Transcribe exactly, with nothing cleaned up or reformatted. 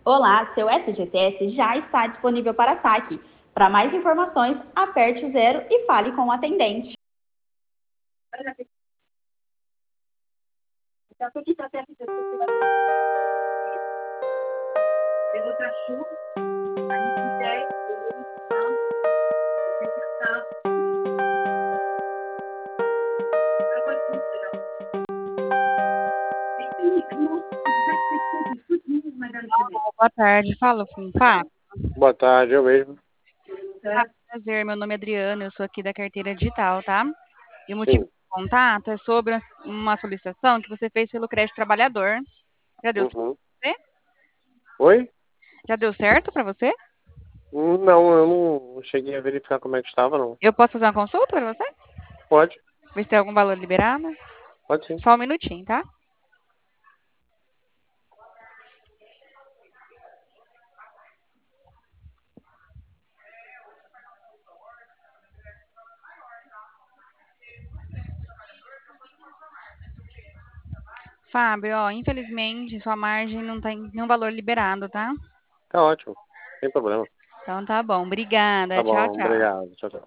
Olá, seu S G T S já está disponível para saque. Para mais informações, aperte o zero e fale com o atendente. Boa tarde, falo com o Fábio. Boa tarde, eu mesmo. Ah, prazer, meu nome é Adriana, eu sou aqui da carteira digital, tá? E o motivo Sim. do contato é sobre uma solicitação que você fez pelo crédito trabalhador. Já deu certo Uhum. pra você? Oi? Já deu certo para você? Não, eu não cheguei a verificar como é que estava, não. Eu posso fazer uma consulta para você? Pode? Ver se tem algum valor liberado? Pode sim. Só um minutinho, tá? Fábio, ó, infelizmente sua margem não tem nenhum valor liberado, tá? Tá ótimo. Sem problema. Então tá bom, obrigada. Tá Tchau, bom, tchau. obrigado. Tchau, tchau.